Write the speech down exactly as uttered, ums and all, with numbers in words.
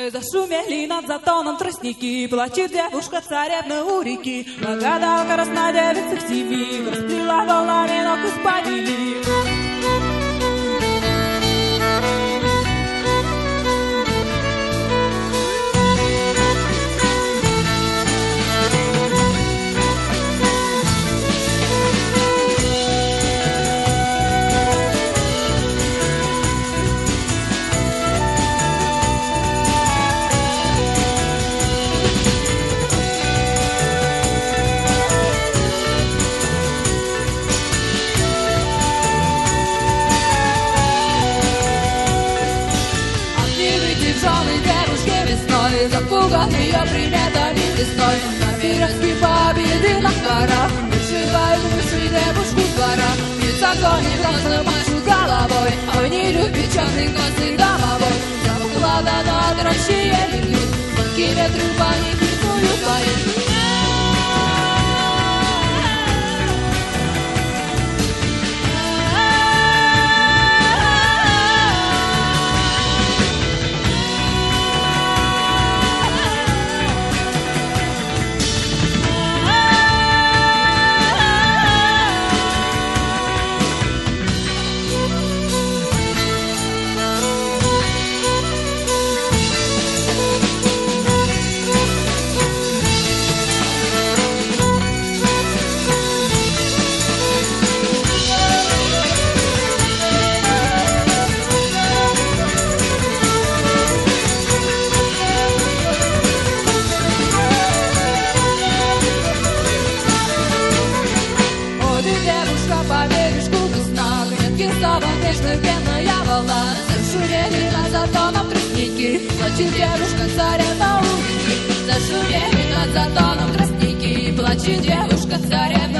Ой, зашумели над затоном тростники, плачет девушка царевна у реки. Благодалка росна девица в семи, расплела волнами ног из-под ними. Запуган ее приметами весной. На пироге победы на горах вышивают вышли девушку двора. Высоко не грозно машу головой, а не любит черный глазный домовой. За уклада на дрожжие льют, звонки ветры по них рисуют поют. Пенная волна, зашумели над затоном тростники, плачет девушка царевна у реки. Зашумели над затоном тростники, плачет девушка царевна.